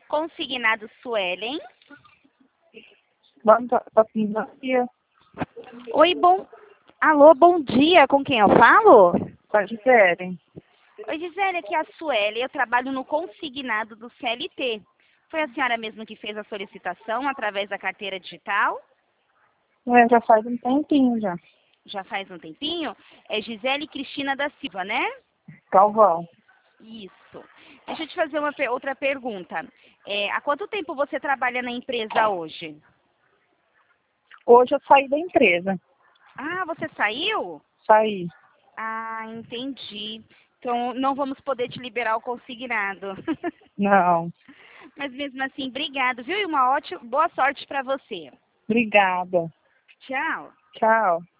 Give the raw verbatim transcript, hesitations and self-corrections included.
Consignado Suelen. Bom dia. Oi, bom... Alô, bom dia. Com quem eu falo? Com a Gisele. Oi, Gisele, aqui é a Suelen. Eu trabalho no consignado do C L T. Foi a senhora mesmo que fez a solicitação através da carteira digital? É, já faz um tempinho já. Já faz um tempinho? É Gisele Cristina da Silva, né? Galvão. Isso. Deixa eu te fazer uma pe- outra pergunta. É, há quanto tempo você trabalha na empresa hoje? Hoje eu saí da empresa. Ah, você saiu? Saí. Ah, entendi. Então, não vamos poder te liberar o consignado. Não. Mas mesmo assim, obrigado, viu? E uma ótima, boa sorte para você. Obrigada. Tchau. Tchau.